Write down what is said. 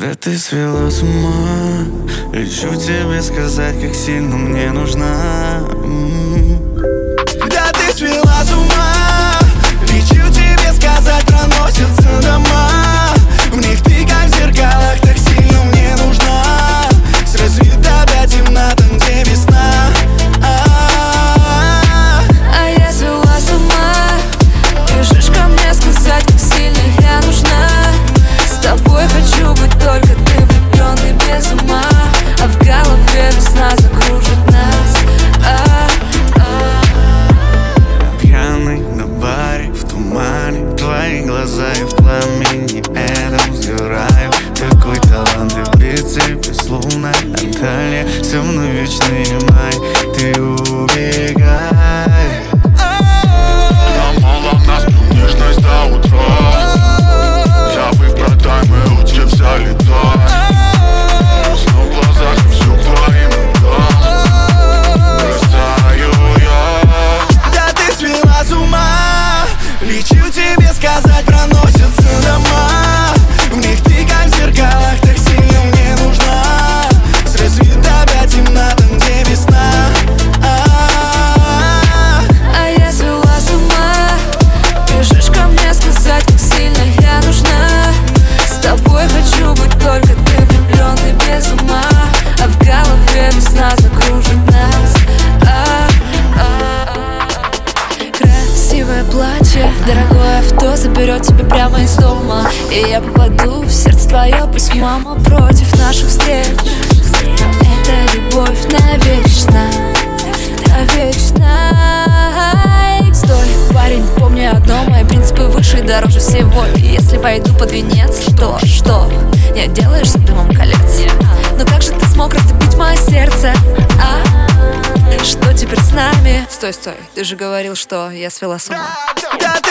Да ты свела с ума. Лечу тебе сказать, как сильно мне нужна. Да ты свела с ума. Лечу тебе сказать, проносятся дома. В них ты как в зеркалах, так сильно мне нужна. С рассвета до темна, там где весна. А я свела с ума. Бежишь ко мне сказать, как сильно я нужна. С тобой хочу быть только ты, влюбленный без ума. А в голове весна закружит нас. Пьяный на баре, в тумане, твои глаза и в пламени этом сгораю. Такой талант и в битве, безлунная Анталия. Со мной вечный май, ты убегай. Намала нас нежность до утра. Забыв про таймы, учимся летать. Снова в глазах и все к твоим рукам. Бросаю я. Да ты свела с ума. Лечу тебе сказать, проносятся дома. В них ты как в зеркалах, так сильно мне нужна. С рассвета до темна, там где весна. А я свела с ума. Бежишь ко мне сказать, как сильно я нужна. С тобой хочу быть только ты, влюбленный без ума. А в голове весна закружит нас. Красивое платье, дорогое авто заберет тебя прямо из дома. И я попаду в сердце твое, пусть мама против наших встреч. Но это любовь навечно, навечно. Стой, парень, помни одно: мои принципы выше и дороже всего. И если пойду под венец, что? Не отделаешься дымом колец. Но как же ты смог растопить мое сердце, а? Что теперь с нами? Стой, ты же говорил, что я свела с ума. Да